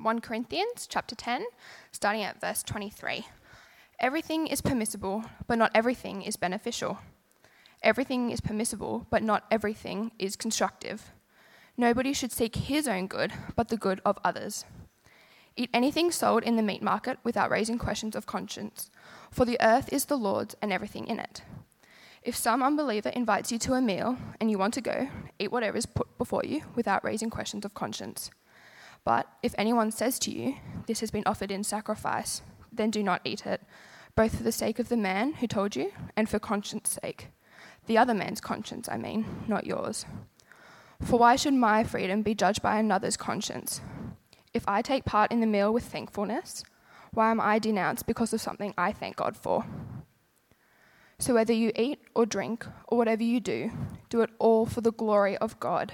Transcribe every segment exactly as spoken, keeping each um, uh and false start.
First Corinthians chapter ten, starting at verse twenty-three. Everything is permissible, but not everything is beneficial. Everything is permissible, but not everything is constructive. Nobody should seek his own good, but the good of others. Eat anything sold in the meat market without raising questions of conscience, for the earth is the Lord's and everything in it. If some unbeliever invites you to a meal and you want to go, eat whatever is put before you without raising questions of conscience. But if anyone says to you, "This has been offered in sacrifice," then do not eat it, both for the sake of the man who told you and for conscience sake. The other man's conscience, I mean, not yours. For why should my freedom be judged by another's conscience? If I take part in the meal with thankfulness, why am I denounced because of something I thank God for? So whether you eat or drink or whatever you do, do it all for the glory of God.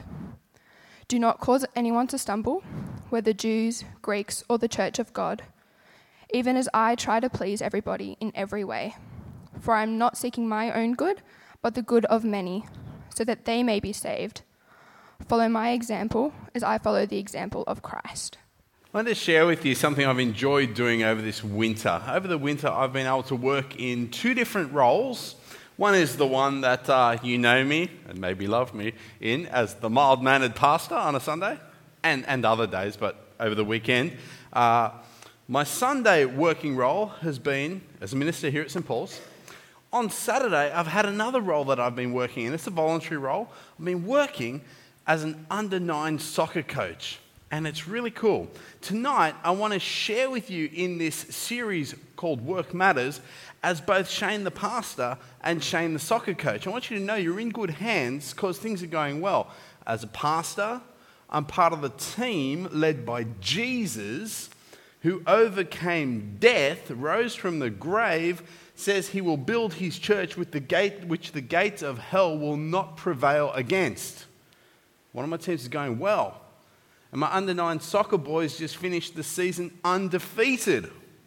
Do not cause anyone to stumble, whether Jews, Greeks, or the church of God, even as I try to please everybody in every way. For I am not seeking my own good, but the good of many, so that they may be saved. Follow my example as I follow the example of Christ. I want to share with you something I've enjoyed doing over this winter. Over the winter, I've been able to work in two different roles. One is the one that uh, you know me, and maybe love me, in as the mild-mannered pastor on a Sunday, and, and other days, but over the weekend. Uh, my Sunday working role has been as a minister here at St Paul's. On Saturday, I've had another role that I've been working in. It's a voluntary role. I've been working as an under nine soccer coach, and it's really cool. Tonight, I want to share with you in this series called Work Matters as both Shane the pastor and Shane the soccer coach. I want you to know you're in good hands because things are going well. As a pastor, I'm part of the team led by Jesus, who overcame death, rose from the grave, says he will build his church with the gate which the gates of hell will not prevail against. One of my teams is going well. And my under nine soccer boys just finished the season undefeated.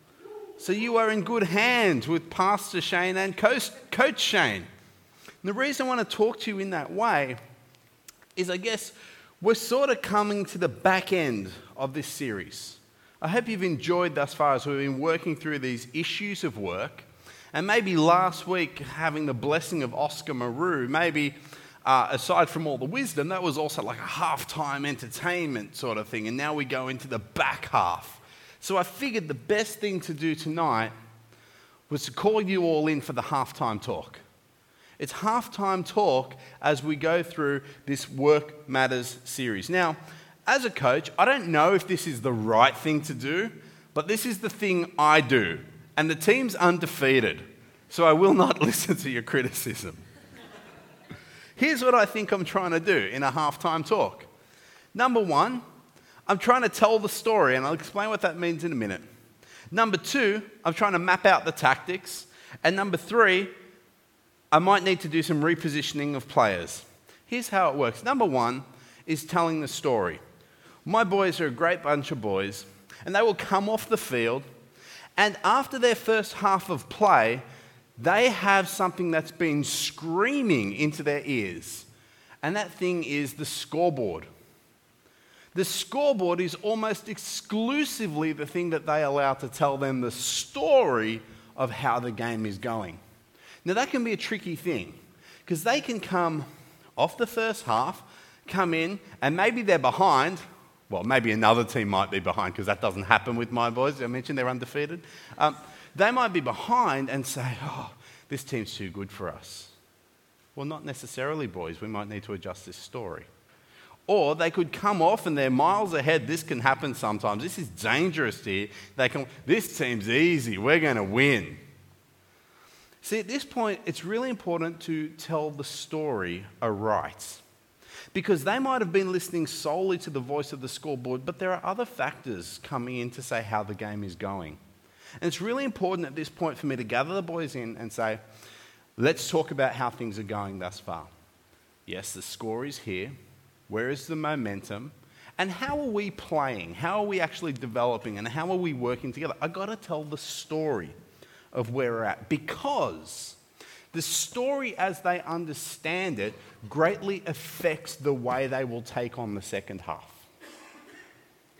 So you are in good hands with Pastor Shane and Coach, Coach Shane. And the reason I want to talk to you in that way is I guess we're sort of coming to the back end of this series. I hope you've enjoyed thus far as we've been working through these issues of work. And maybe last week having the blessing of Oscar Maru, maybe uh, aside from all the wisdom, that was also like a halftime entertainment sort of thing. And now we go into the back half. So I figured the best thing to do tonight was to call you all in for the halftime talk. It's halftime talk as we go through this Work Matters series. Now, as a coach, I don't know if this is the right thing to do, but this is the thing I do. And the team's undefeated, so I will not listen to your criticism. Here's what I think I'm trying to do in a halftime talk. Number one, I'm trying to tell the story, and I'll explain what that means in a minute. Number two, I'm trying to map out the tactics. And number three, I might need to do some repositioning of players. Here's how it works. Number one is telling the story. My boys are a great bunch of boys, and they will come off the field, and after their first half of play, they have something that's been screaming into their ears, and that thing is the scoreboard. The scoreboard is almost exclusively the thing that they allow to tell them the story of how the game is going. Now, that can be a tricky thing, because they can come off the first half, come in, and maybe they're behind. Well, maybe another team might be behind, because that doesn't happen with my boys. I mentioned they're undefeated. Um, they might be behind and say, oh, this team's too good for us. Well, not necessarily, boys. We might need to adjust this story. Or they could come off and they're miles ahead. This can happen sometimes. This is dangerous here. They can, this team's easy. We're going to win. See, at this point, it's really important to tell the story aright. Because they might have been listening solely to the voice of the scoreboard, but there are other factors coming in to say how the game is going. And it's really important at this point for me to gather the boys in and say, let's talk about how things are going thus far. Yes, the score is here. Where is the momentum? And how are we playing? How are we actually developing? And how are we working together? I've got to tell the story of where we're at, because the story as they understand it greatly affects the way they will take on the second half.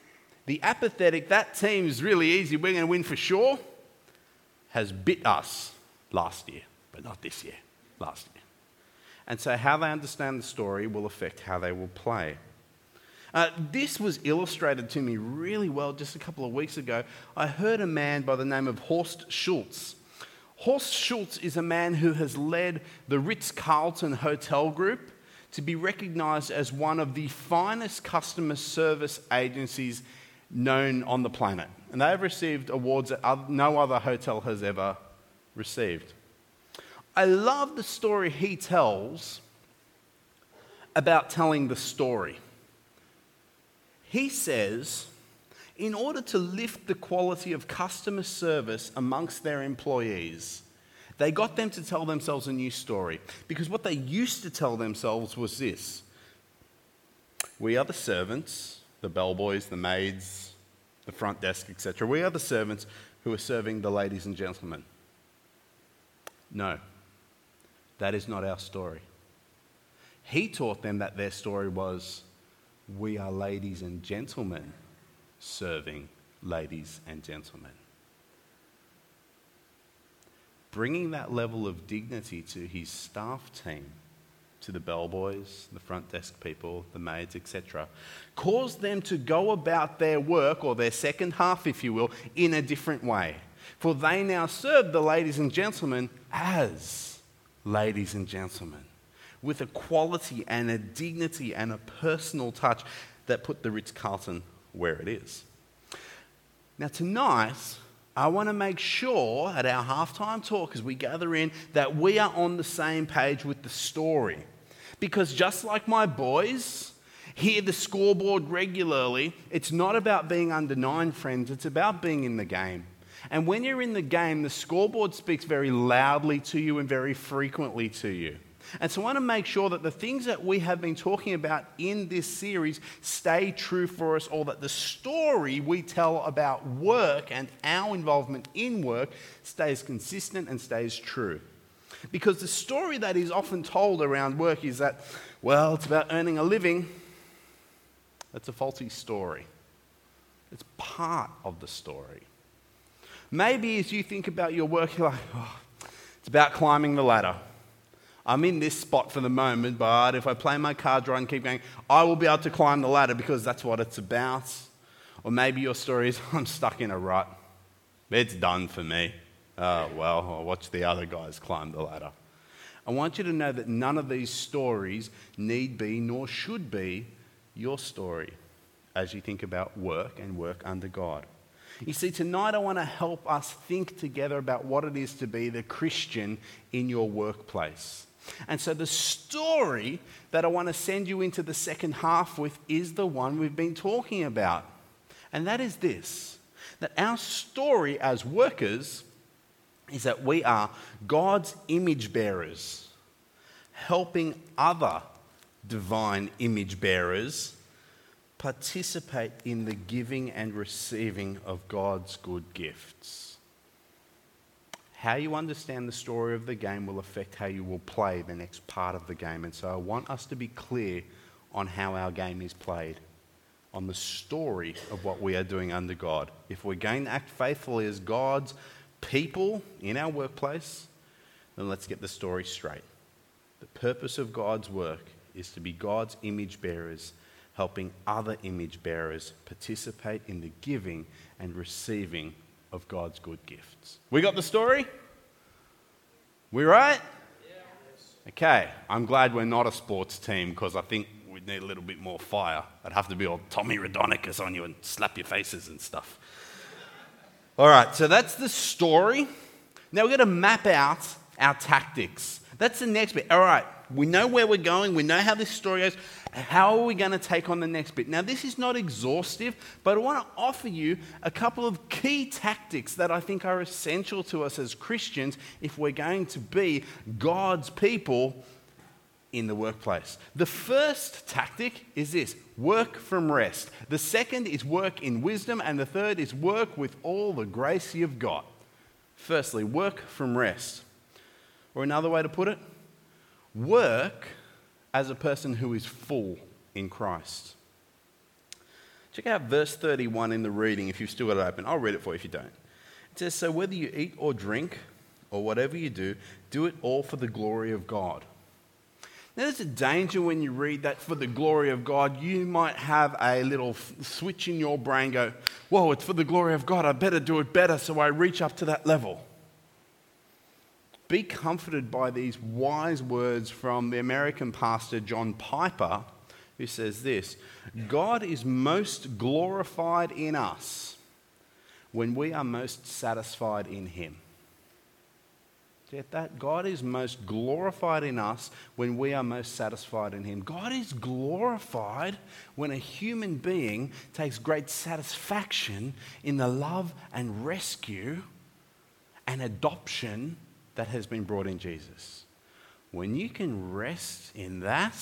The apathetic, that team's really easy, we're going to win for sure, has bit us last year, but not this year, last year. And so how they understand the story will affect how they will play. Uh, this was illustrated to me really well just a couple of weeks ago. I heard a man by the name of Horst Schulze. Horst Schulze is a man who has led the Ritz-Carlton Hotel Group to be recognised as one of the finest customer service agencies known on the planet. And they have received awards that no other hotel has ever received. I love the story he tells about telling the story. He says, in order to lift the quality of customer service amongst their employees, they got them to tell themselves a new story. Because what they used to tell themselves was this: we are the servants, the bellboys, the maids, the front desk, et cetera. We are the servants who are serving the ladies and gentlemen. No, that is not our story. He taught them that their story was, we are ladies and gentlemen serving ladies and gentlemen. Bringing that level of dignity to his staff team, to the bellboys, the front desk people, the maids, et cetera, caused them to go about their work, or their second half, if you will, in a different way. For they now serve the ladies and gentlemen as ladies and gentlemen, with a quality and a dignity and a personal touch that put the Ritz-Carlton where it is. Now tonight, I want to make sure at our halftime talk as we gather in that we are on the same page with the story. Because just like my boys hear the scoreboard regularly, it's not about being under nine, friends, it's about being in the game. And when you're in the game, the scoreboard speaks very loudly to you and very frequently to you. And so I want to make sure that the things that we have been talking about in this series stay true for us all, that the story we tell about work and our involvement in work stays consistent and stays true. Because the story that is often told around work is that, well, it's about earning a living. That's a faulty story. It's part of the story. Maybe as you think about your work, you're like, oh, it's about climbing the ladder. I'm in this spot for the moment, but if I play my cards right and keep going, I will be able to climb the ladder because that's what it's about. Or maybe your story is, I'm stuck in a rut. It's done for me. Oh, well, I'll watch the other guys climb the ladder. I want you to know that none of these stories need be, nor should be, your story as you think about work and work under God. You see, tonight I want to help us think together about what it is to be the Christian in your workplace. And so the story that I want to send you into the second half with is the one we've been talking about. And that is this, that our story as workers is that we are God's image bearers, helping other divine image bearers participate in the giving and receiving of God's good gifts. How you understand the story of the game will affect how you will play the next part of the game. And so I want us to be clear on how our game is played, on the story of what we are doing under God. If we're going to act faithfully as God's people in our workplace, then let's get the story straight. The purpose of God's work is to be God's image bearers, helping other image bearers participate in the giving and receiving of God's good gifts. We got the story? We right? Yeah. Okay, I'm glad we're not a sports team because I think we'd need a little bit more fire. I'd have to be all Tommy Raudonikis on you and slap your faces and stuff. All right, so that's the story. Now we're going to map out our tactics. That's the next bit. All right, we know where we're going. We know how this story goes. How are we going to take on the next bit? Now, this is not exhaustive, but I want to offer you a couple of key tactics that I think are essential to us as Christians if we're going to be God's people in the workplace. The first tactic is this: work from rest. The second is work in wisdom, and the third is work with all the grace you've got. Firstly, work from rest. Or another way to put it, work as a person who is full in Christ. Check out verse thirty-one in the reading if you've still got it open. I'll read it for you if you don't. It says, "So whether you eat or drink or whatever you do, do it all for the glory of God." Now there's a danger when you read that for the glory of God. You might have a little f- switch in your brain go, whoa, it's for the glory of God. I better do it better so I reach up to that level. Be comforted by these wise words from the American pastor John Piper, who says this: God is most glorified in us when we are most satisfied in him. Get that? God is most glorified in us when we are most satisfied in him. God is glorified when a human being takes great satisfaction in the love and rescue and adoption that has been brought in Jesus. When you can rest in that,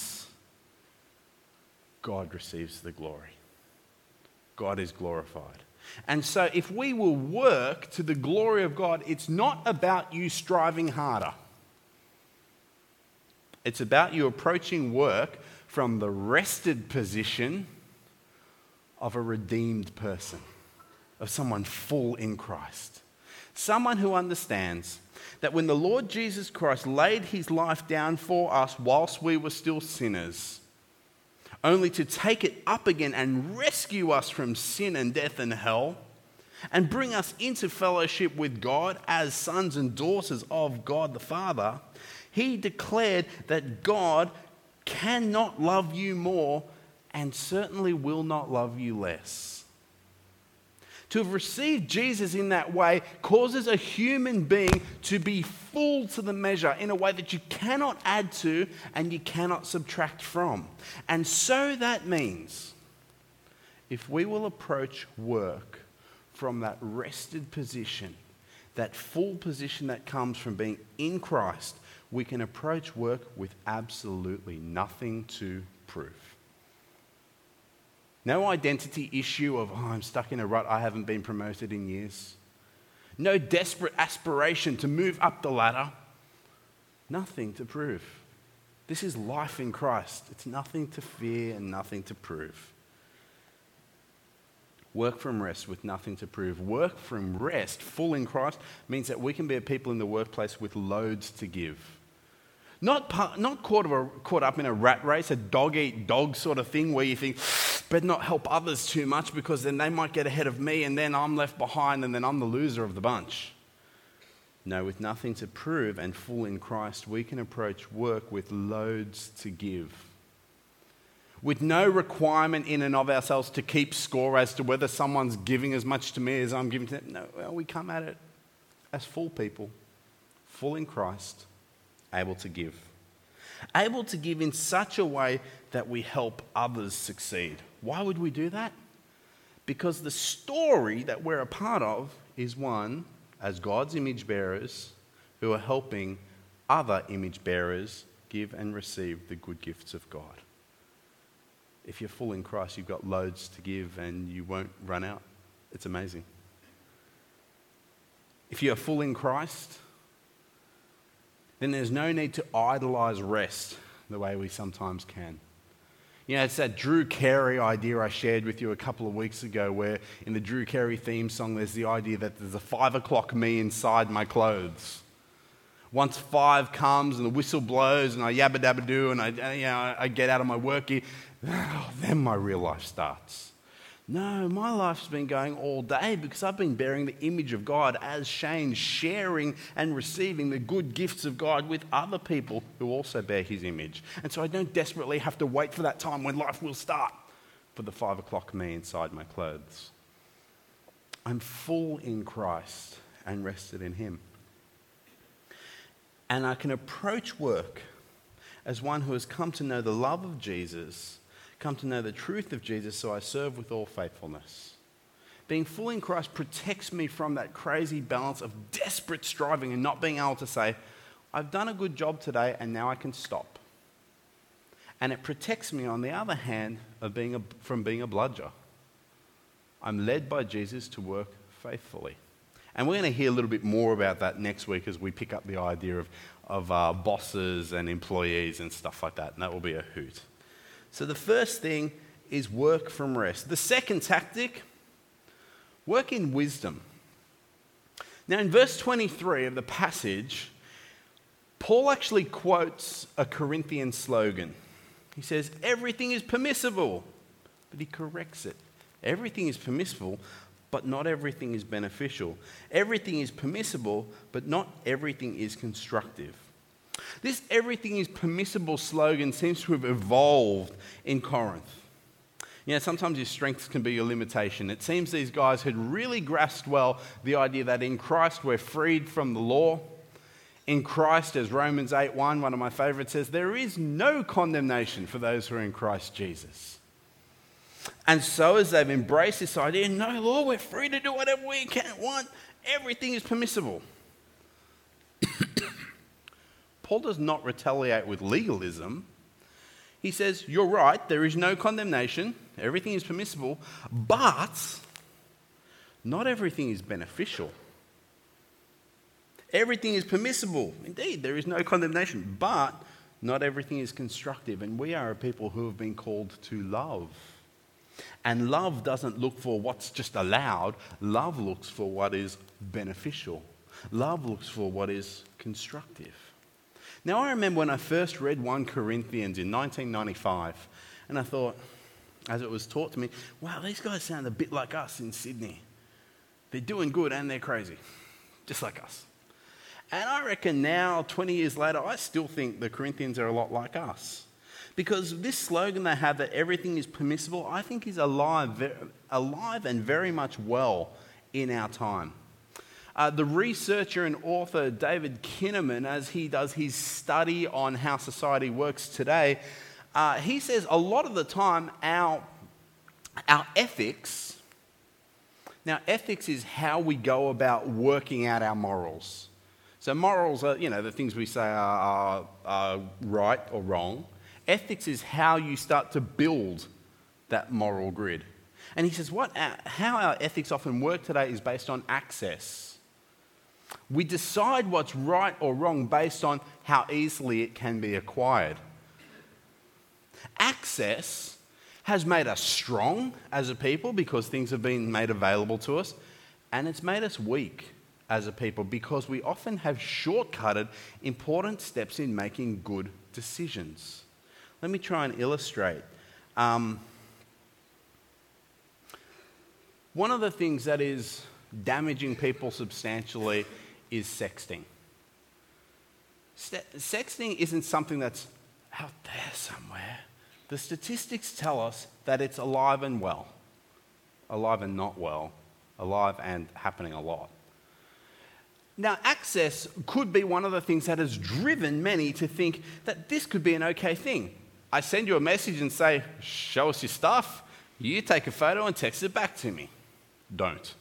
God receives the glory. God is glorified. And so if we will work to the glory of God, it's not about you striving harder. It's about you approaching work from the rested position of a redeemed person, of someone full in Christ. Someone who understands that when the Lord Jesus Christ laid his life down for us whilst we were still sinners, only to take it up again and rescue us from sin and death and hell, and bring us into fellowship with God as sons and daughters of God the Father, he declared that God cannot love you more and certainly will not love you less. To have received Jesus in that way causes a human being to be full to the measure in a way that you cannot add to and you cannot subtract from. And so that means if we will approach work from that rested position, that full position that comes from being in Christ, we can approach work with absolutely nothing to prove. No identity issue of, oh, I'm stuck in a rut, I haven't been promoted in years. No desperate aspiration to move up the ladder. Nothing to prove. This is life in Christ. It's nothing to fear and nothing to prove. Work from rest with nothing to prove. Work from rest, full in Christ, means that we can be a people in the workplace with loads to give. Not, part, not caught, of a, caught up in a rat race, a dog-eat-dog sort of thing where you think, better not help others too much because then they might get ahead of me and then I'm left behind and then I'm the loser of the bunch. No, with nothing to prove and full in Christ, we can approach work with loads to give. With no requirement in and of ourselves to keep score as to whether someone's giving as much to me as I'm giving to them. No, well, we come at it as full people, full in Christ, able to give. Able to give in such a way that we help others succeed. Why would we do that? Because the story that we're a part of is one as God's image bearers who are helping other image bearers give and receive the good gifts of God. If you're full in Christ, you've got loads to give and you won't run out. It's amazing. If you're full in Christ, then there's no need to idolize rest the way we sometimes can. You know, it's that Drew Carey idea I shared with you a couple of weeks ago where in the Drew Carey theme song there's the idea that there's a five o'clock me inside my clothes. Once five comes and the whistle blows and I yabba dabba do and I, you know, I get out of my work gear, then my real life starts. No, my life's been going all day because I've been bearing the image of God as Shane, sharing and receiving the good gifts of God with other people who also bear his image. And so I don't desperately have to wait for that time when life will start for the five o'clock me inside my clothes. I'm full in Christ and rested in him. And I can approach work as one who has come to know the love of Jesus, come to know the truth of Jesus, so I serve with all faithfulness. Being full in Christ protects me from that crazy balance of desperate striving and not being able to say, I've done a good job today and now I can stop. And it protects me, on the other hand, of being a, from being a bludger. I'm led by Jesus to work faithfully. And we're going to hear a little bit more about that next week as we pick up the idea of, of uh, bosses and employees and stuff like that. And that will be a hoot. So the first thing is work from rest. The second tactic, work in wisdom. Now, in verse twenty-three of the passage, Paul actually quotes a Corinthian slogan. He says, everything is permissible, but he corrects it. Everything is permissible, but not everything is beneficial. Everything is permissible, but not everything is constructive. This everything is permissible slogan seems to have evolved in Corinth. You know, sometimes your strengths can be your limitation. It seems these guys had really grasped well the idea that in Christ we're freed from the law. In Christ, as Romans eight one, one of my favorites, says, there is no condemnation for those who are in Christ Jesus. And so as they've embraced this idea, no law, we're free to do whatever we can want. Everything is permissible. Paul does not retaliate with legalism. He says, you're right, there is no condemnation. Everything is permissible, but not everything is beneficial. Everything is permissible. Indeed, there is no condemnation, but not everything is constructive. And we are a people who have been called to love. And love doesn't look for what's just allowed. Love looks for what is beneficial. Love looks for what is constructive. Now, I remember when I first read First Corinthians in nineteen ninety-five, and I thought, as it was taught to me, wow, these guys sound a bit like us in Sydney. They're doing good and they're crazy, just like us. And I reckon now, twenty years later, I still think the Corinthians are a lot like us. Because this slogan they have that everything is permissible, I think is alive, alive and very much well in our time. Uh, the researcher and author David Kinnaman, as he does his study on how society works today, uh, he says a lot of the time our, our ethics, now ethics is how we go about working out our morals. So morals are, you know, the things we say are, are, are right or wrong. Ethics is how you start to build that moral grid. And he says what our, how our ethics often work today is based on access. We decide what's right or wrong based on how easily it can be acquired. Access has made us strong as a people because things have been made available to us, and it's made us weak as a people because we often have shortcutted important steps in making good decisions. Let me try and illustrate. Um, one of the things that is damaging people substantially is sexting. Se- sexting isn't something that's out there somewhere. The statistics tell us that it's alive and well, alive and not well, alive and happening a lot. Now, access could be one of the things that has driven many to think that this could be an okay thing. I send you a message and say, show us your stuff. You take a photo and text it back to me. Don't.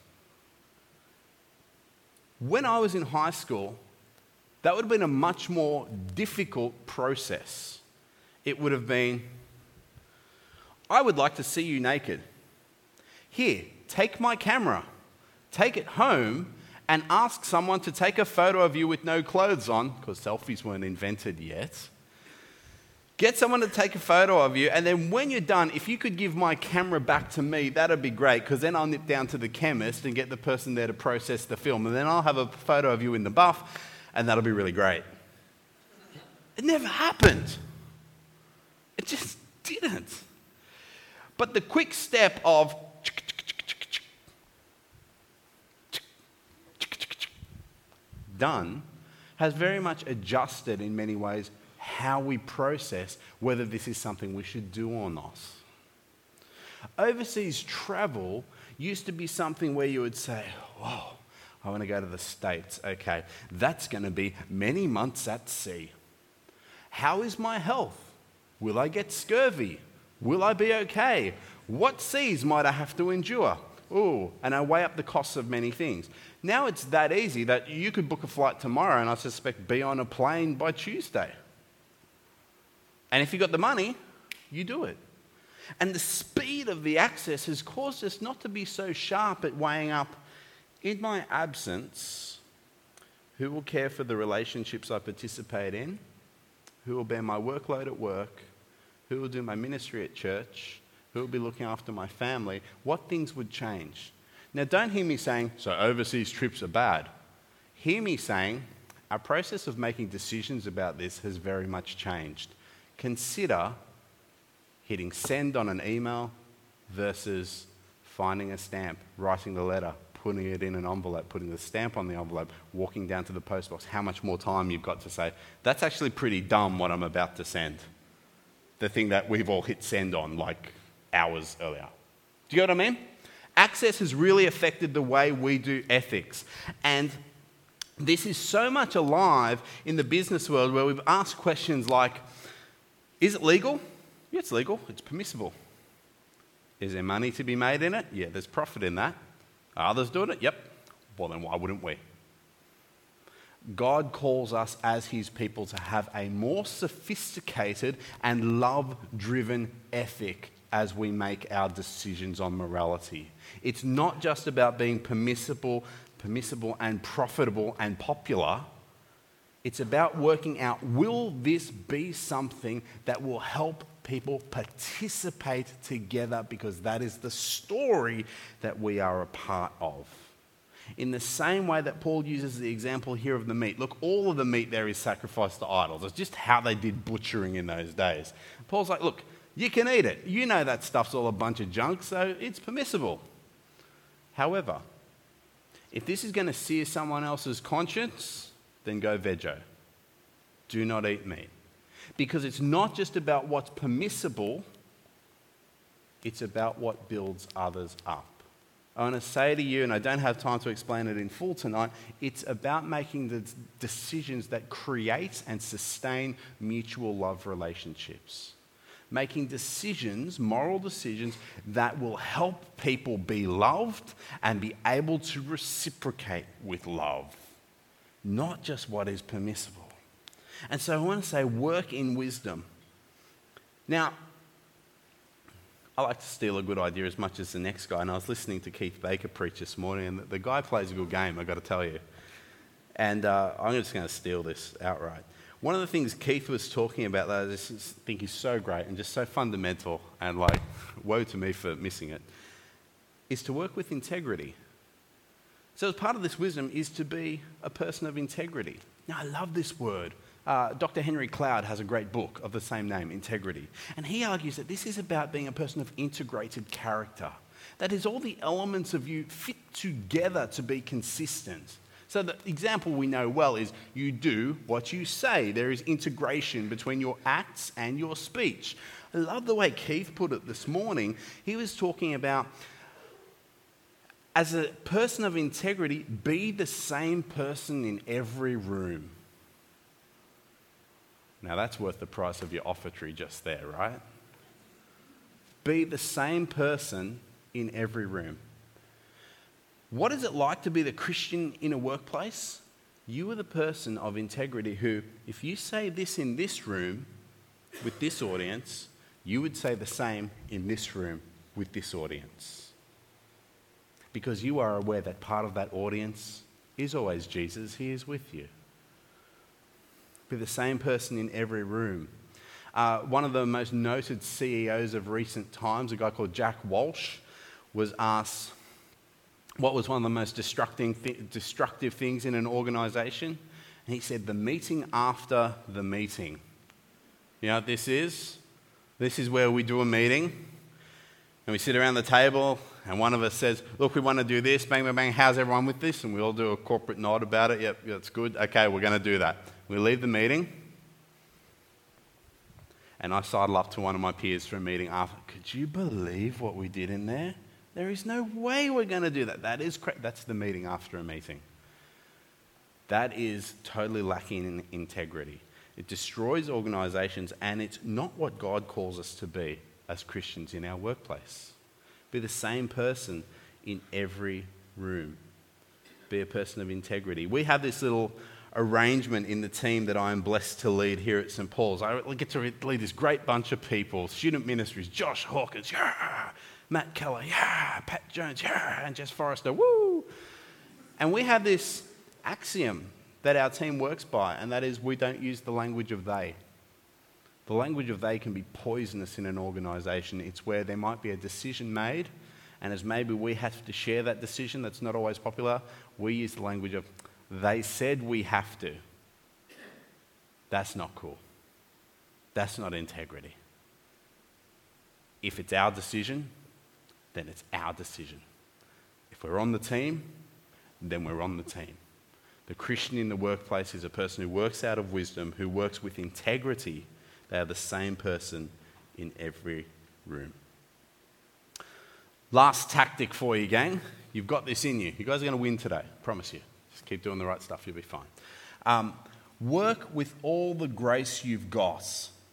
When I was in high school, that would have been a much more difficult process. It would have been, I would like to see you naked. Here, take my camera, take it home, and ask someone to take a photo of you with no clothes on, because selfies weren't invented yet. Get someone to take a photo of you, and then when you're done, if you could give my camera back to me, that'd be great, because then I'll nip down to the chemist and get the person there to process the film, and then I'll have a photo of you in the buff, and that'll be really great. It never happened. It just didn't. But the quick step of done has very much adjusted in many ways how we process whether this is something we should do or not. Overseas travel used to be something where you would say, whoa, I want to go to the States. Okay, that's going to be many months at sea. How is my health? Will I get scurvy? Will I be okay? What seas might I have to endure? Ooh, and I weigh up the costs of many things. Now it's that easy that you could book a flight tomorrow and I suspect be on a plane by Tuesday. And if you've got the money, you do it. And the speed of the access has caused us not to be so sharp at weighing up, in my absence, who will care for the relationships I participate in, who will bear my workload at work, who will do my ministry at church, who would be looking after my family, what things would change? Now, don't hear me saying, so overseas trips are bad. Hear me saying, our process of making decisions about this has very much changed. Consider hitting send on an email versus finding a stamp, writing the letter, putting it in an envelope, putting the stamp on the envelope, walking down to the post box, how much more time you've got to say, that's actually pretty dumb what I'm about to send. The thing that we've all hit send on like hours earlier. Do you get what I mean? Access has really affected the way we do ethics. And this is so much alive in the business world where we've asked questions like, is it legal? Yeah, it's legal. It's permissible. Is there money to be made in it? Yeah, there's profit in that. Are others doing it? Yep. Well, then why wouldn't we? God calls us as his people to have a more sophisticated and love-driven ethic as we make our decisions on morality. It's not just about being permissible, permissible and profitable and popular. It's about working out, will this be something that will help people participate together, because that is the story that we are a part of. In the same way that Paul uses the example here of the meat. Look, all of the meat there is sacrificed to idols. It's just how they did butchering in those days. Paul's like, look, you can eat it. You know that stuff's all a bunch of junk, so it's permissible. However, if this is going to sear someone else's conscience, then go veggie. Do not eat meat. Because it's not just about what's permissible, it's about what builds others up. I want to say to you, and I don't have time to explain it in full tonight, it's about making the decisions that create and sustain mutual love relationships. Making decisions, moral decisions, that will help people be loved and be able to reciprocate with love. Not just what is permissible. And so I want to say, work in wisdom. Now, I like to steal a good idea as much as the next guy, and I was listening to Keith Baker preach this morning, and the, the guy plays a good game, I've got to tell you. And uh, I'm just going to steal this outright. One of the things Keith was talking about that I just think is so great and just so fundamental, and like, woe to me for missing it, is to work with integrity. So as part of this wisdom is to be a person of integrity. Now, I love this word. Uh, Doctor Henry Cloud has a great book of the same name, Integrity. And he argues that this is about being a person of integrated character. That is, all the elements of you fit together to be consistent. So the example we know well is you do what you say. There is integration between your acts and your speech. I love the way Keith put it this morning. He was talking about, as a person of integrity, be the same person in every room. Now that's worth the price of your offertory just there, right? Be the same person in every room. What is it like to be the Christian in a workplace? You are the person of integrity who, if you say this in this room with this audience, you would say the same in this room with this audience. Because you are aware that part of that audience is always Jesus. He is with you. Be the same person in every room. Uh, one of the most noted C E Os of recent times, a guy called Jack Walsh, was asked what was one of the most destructing th- destructive things in an organisation. And he said, the meeting after the meeting. You know what this is? This is where we do a meeting and we sit around the table and one of us says, look, we want to do this, bang, bang, bang, how's everyone with this? And we all do a corporate nod about it. Yep, that's good. Okay, we're going to do that. We leave the meeting, and I sidle up to one of my peers for a meeting after. Could you believe what we did in there? There is no way we're going to do that. That is correct. That's the meeting after a meeting. That is totally lacking in integrity. It destroys organisations, and it's not what God calls us to be as Christians in our workplace. Be the same person in every room. Be a person of integrity. We have this little arrangement in the team that I am blessed to lead here at Saint Paul's. I get to lead this great bunch of people, student ministries, Josh Hawkins, yeah, Matt Keller, yeah, Pat Jones, yeah, and Jess Forrester, woo! And we have this axiom that our team works by, and that is we don't use the language of they. The language of they can be poisonous in an organisation. It's where there might be a decision made, and as maybe we have to share that decision that's not always popular, we use the language of they said we have to. That's not cool. That's not integrity. If it's our decision, then it's our decision. If we're on the team, then we're on the team. The Christian in the workplace is a person who works out of wisdom, who works with integrity. They are the same person in every room. Last tactic for you, gang. You've got this in you. You guys are going to win today, promise you. Just keep doing the right stuff, you'll be fine. Um, work with all the grace you've got.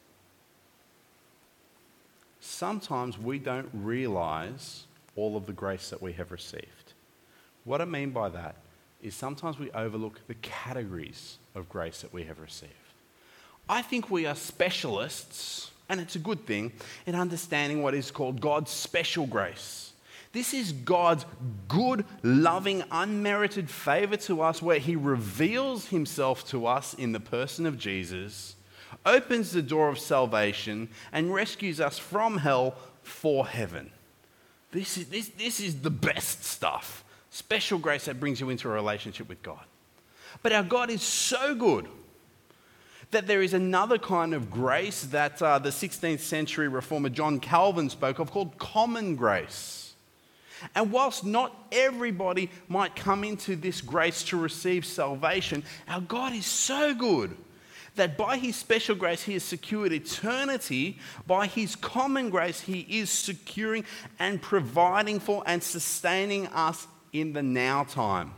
Sometimes we don't realise all of the grace that we have received. What I mean by that is sometimes we overlook the categories of grace that we have received. I think we are specialists, and it's a good thing, in understanding what is called God's special grace. This is God's good, loving, unmerited favour to us where he reveals himself to us in the person of Jesus, opens the door of salvation, and rescues us from hell for heaven. This is, this, this is the best stuff. Special grace that brings you into a relationship with God. But our God is so good that there is another kind of grace that uh, the sixteenth century reformer John Calvin spoke of called common grace. And whilst not everybody might come into this grace to receive salvation, our God is so good that by his special grace he has secured eternity. By his common grace he is securing and providing for and sustaining us in the now time.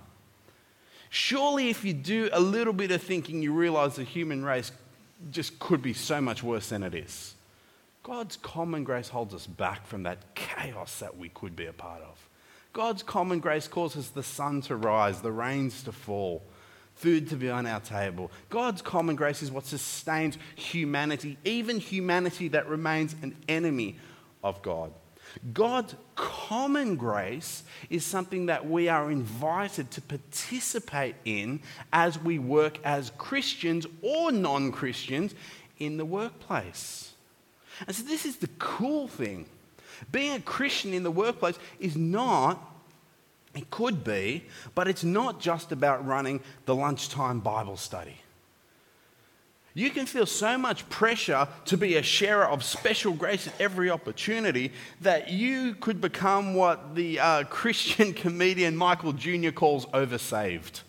Surely if you do a little bit of thinking, you realise the human race just could be so much worse than it is. God's common grace holds us back from that chaos that we could be a part of. God's common grace causes the sun to rise, the rains to fall, food to be on our table. God's common grace is what sustains humanity, even humanity that remains an enemy of God. God's common grace is something that we are invited to participate in as we work as Christians or non-Christians in the workplace. And so this is the cool thing. Being a Christian in the workplace is not, it could be, but it's not just about running the lunchtime Bible study. You can feel so much pressure to be a sharer of special grace at every opportunity that you could become what the uh, Christian comedian Michael Junior calls oversaved.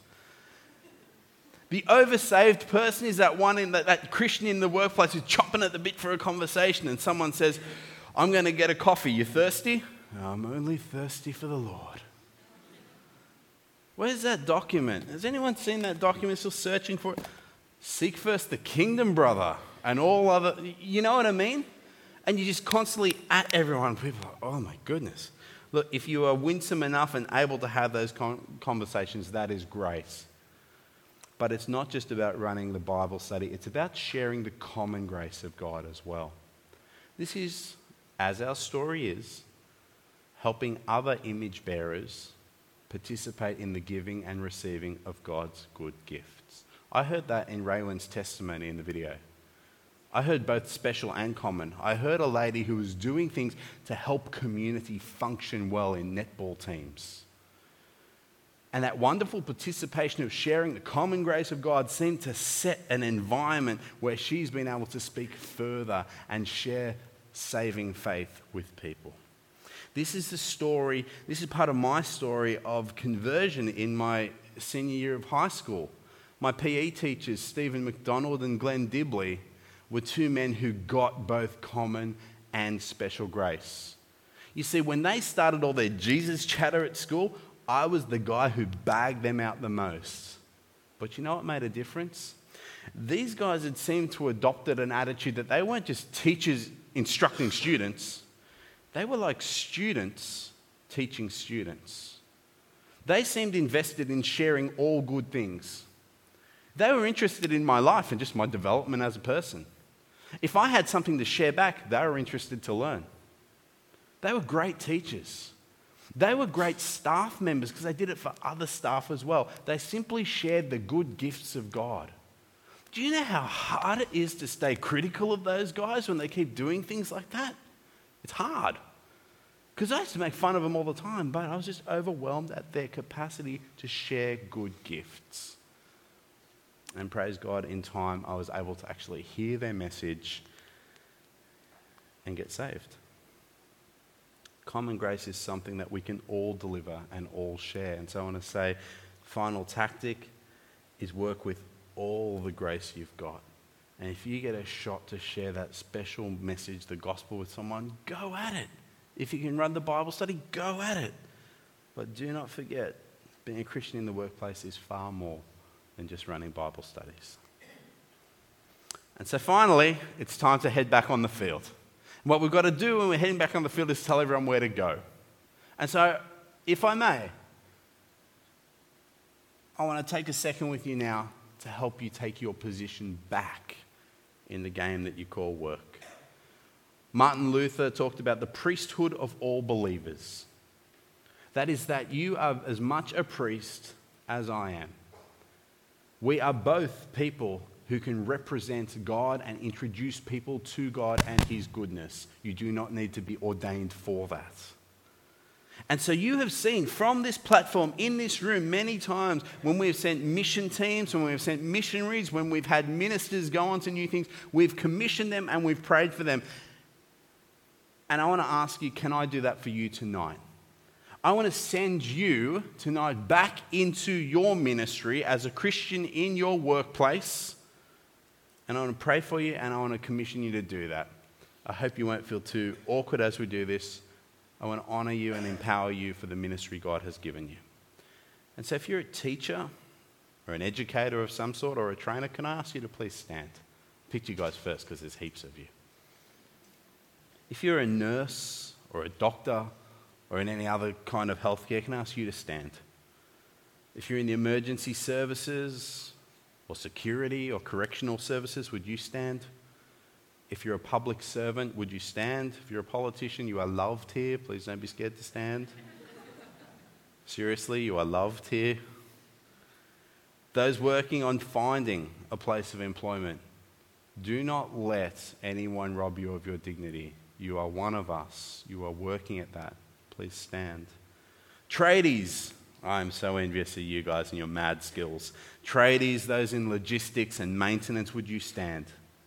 The oversaved person is that one in that, that Christian in the workplace who's chomping at the bit for a conversation, and someone says, "I'm going to get a coffee. You thirsty?" "I'm only thirsty for the Lord." Where's that document? Has anyone seen that document? Still searching for it? Seek first the kingdom, brother, and all other, you know what I mean? And you're just constantly at everyone. People are, oh my goodness. Look, if you are winsome enough and able to have those conversations, that is great. But it's not just about running the Bible study. It's about sharing the common grace of God as well. This is, as our story is, helping other image bearers participate in the giving and receiving of God's good gifts. I heard that in Raylan's testimony in the video. I heard both special and common. I heard a lady who was doing things to help community function well in netball teams. And that wonderful participation of sharing the common grace of God seemed to set an environment where she's been able to speak further and share saving faith with people. This is the story, this is part of my story of conversion in my senior year of high school. My P E teachers, Stephen McDonald and Glenn Dibley, were two men who got both common and special grace. You see, when they started all their Jesus chatter at school, I was the guy who bagged them out the most. But you know what made a difference? These guys had seemed to have adopted an attitude that they weren't just teachers instructing students. They were like students teaching students. They seemed invested in sharing all good things. They were interested in my life and just my development as a person. If I had something to share back, they were interested to learn. They were great teachers. They were great staff members because they did it for other staff as well. They simply shared the good gifts of God. Do you know how hard it is to stay critical of those guys when they keep doing things like that? It's hard. Because I used to make fun of them all the time, but I was just overwhelmed at their capacity to share good gifts. And praise God, in time, I was able to actually hear their message and get saved. Common grace is something that we can all deliver and all share. And so I want to say, final tactic is work with all the grace you've got. And if you get a shot to share that special message, the gospel, with someone, go at it. If you can run the Bible study, go at it. But do not forget, being a Christian in the workplace is far more than just running Bible studies. And so finally, it's time to head back on the field. And what we've got to do when we're heading back on the field is tell everyone where to go. And so, if I may, I want to take a second with you now to help you take your position back in the game that you call work. Martin Luther talked about the priesthood of all believers. That is that you are as much a priest as I am. We are both people who can represent God and introduce people to God and His goodness. You do not need to be ordained for that. And so you have seen from this platform in this room many times when we've sent mission teams, when we've sent missionaries, when we've had ministers go on to new things, we've commissioned them and we've prayed for them. And I want to ask you, can I do that for you tonight? I want to send you tonight back into your ministry as a Christian in your workplace. And I want to pray for you and I want to commission you to do that. I hope you won't feel too awkward as we do this. I want to honor you and empower you for the ministry God has given you. And so if you're a teacher or an educator of some sort or a trainer, can I ask you to please stand? I'll pick you guys first because there's heaps of you. If you're a nurse or a doctor or in any other kind of healthcare, can I ask you to stand? If you're in the emergency services or security or correctional services, would you stand? If you're a public servant, would you stand? If you're a politician, you are loved here. Please don't be scared to stand. Seriously, you are loved here. Those working on finding a place of employment, do not let anyone rob you of your dignity. You are one of us. You are working at that. Please stand. Tradies, I'm so envious of you guys and your mad skills. Tradies, those in logistics and maintenance, would you stand?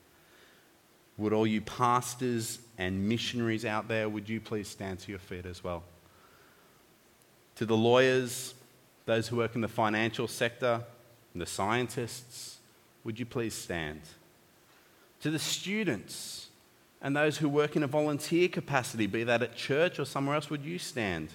Would all you pastors and missionaries out there, would you please stand to your feet as well? To the lawyers, those who work in the financial sector, and the scientists, would you please stand? To the students and those who work in a volunteer capacity, be that at church or somewhere else, would you stand?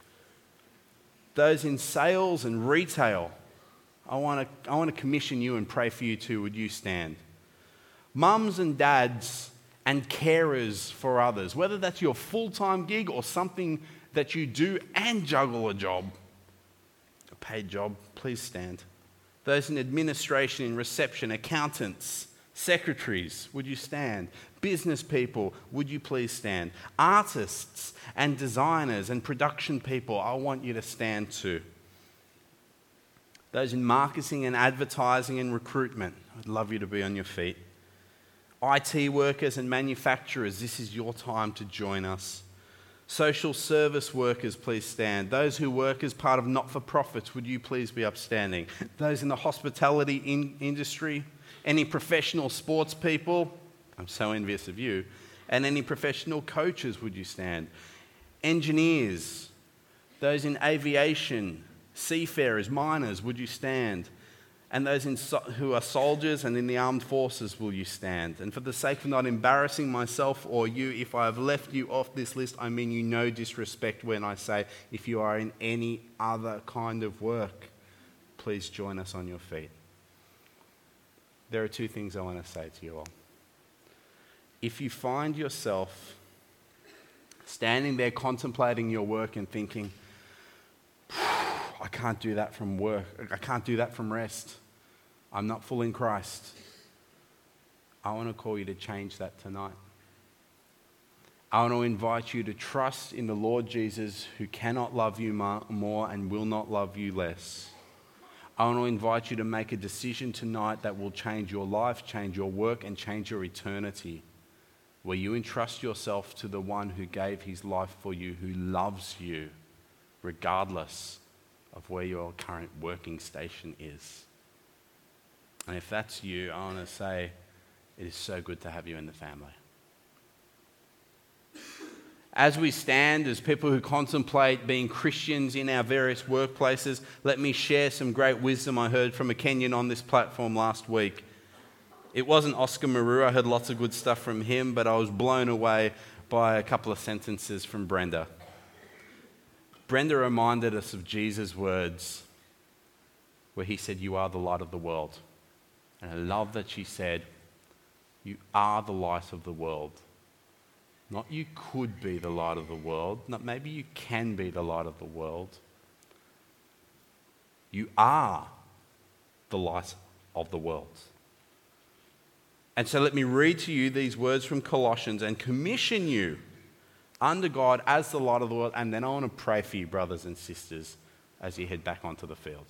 Those in sales and retail, I want to I want to commission you and pray for you too. Would you stand? Mums and dads and carers for others, whether that's your full-time gig or something that you do and juggle a job, a paid job, please stand. Those in administration, in reception, accountants, secretaries, would you stand? Business people, would you please stand? Artists and designers and production people, I want you to stand too. Those in marketing and advertising and recruitment, I'd love you to be on your feet. I T workers and manufacturers, this is your time to join us. Social service workers, please stand. Those who work as part of not-for-profits, would you please be upstanding? Those in the hospitality in- industry, any professional sports people, I'm so envious of you, and any professional coaches, would you stand? Engineers, those in aviation, seafarers, miners, would you stand? And those in so- who are soldiers and in the armed forces, will you stand? And for the sake of not embarrassing myself or you, if I have left you off this list, I mean you no disrespect when I say if you are in any other kind of work, please join us on your feet. There are two things I want to say to you all. If you find yourself standing there contemplating your work and thinking, I can't do that from work, I can't do that from rest, I'm not full in Christ, I want to call you to change that tonight. I want to invite you to trust in the Lord Jesus, who cannot love you more and will not love you less. I want to invite you to make a decision tonight that will change your life, change your work, and change your eternity, where you entrust yourself to the one who gave his life for you, who loves you, regardless of where your current working station is. And if that's you, I want to say it is so good to have you in the family. As we stand as people who contemplate being Christians in our various workplaces, let me share some great wisdom I heard from a Kenyan on this platform last week. It wasn't Oscar Maru. I heard lots of good stuff from him, but I was blown away by a couple of sentences from Brenda. Brenda reminded us of Jesus' words where he said, "You are the light of the world." And I love that she said, "You are the light of the world." Not you could be the light of the world. Not maybe you can be the light of the world. You are the light of the world. And so let me read to you these words from Colossians and commission you under God as the light of the world. And then I want to pray for you, brothers and sisters, as you head back onto the field.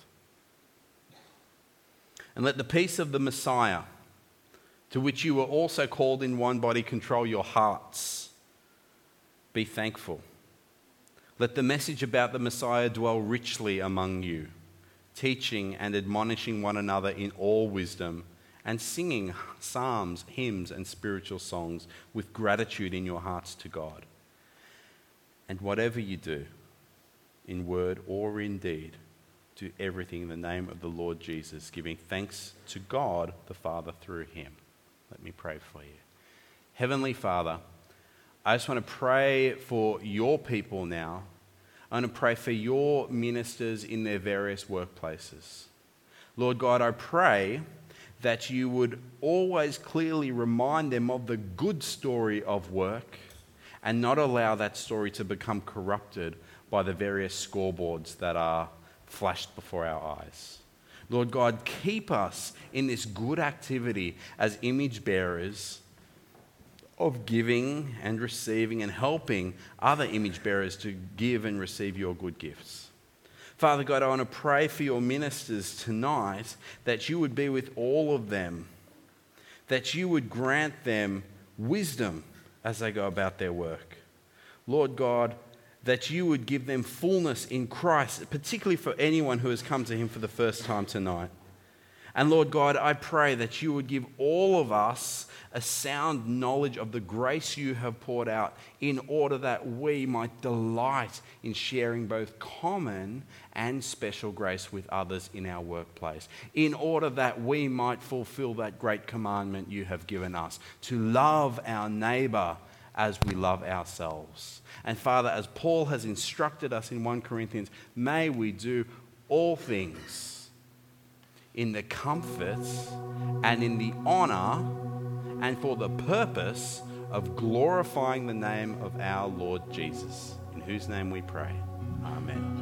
And let the peace of the Messiah, to which you were also called in one body, control your hearts. Be thankful. Let the message about the Messiah dwell richly among you, teaching and admonishing one another in all wisdom, and singing psalms, hymns, and spiritual songs with gratitude in your hearts to God. And whatever you do, in word or in deed, do everything in the name of the Lord Jesus, giving thanks to God the Father through him. Let me pray for you. Heavenly Father, I just want to pray for your people now. I want to pray for your ministers in their various workplaces. Lord God, I pray that you would always clearly remind them of the good story of work and not allow that story to become corrupted by the various scoreboards that are flashed before our eyes. Lord God, keep us in this good activity as image bearers of giving and receiving and helping other image bearers to give and receive your good gifts. Father God, I want to pray for your ministers tonight that you would be with all of them, that you would grant them wisdom as they go about their work. Lord God, that you would give them fullness in Christ, particularly for anyone who has come to him for the first time tonight. And Lord God, I pray that you would give all of us a sound knowledge of the grace you have poured out in order that we might delight in sharing both common and special grace with others in our workplace, in order that we might fulfill that great commandment you have given us, to love our neighbour as we love ourselves. And Father, as Paul has instructed us in First Corinthians, may we do all things in the comfort and in the honour and for the purpose of glorifying the name of our Lord Jesus, in whose name we pray. Amen.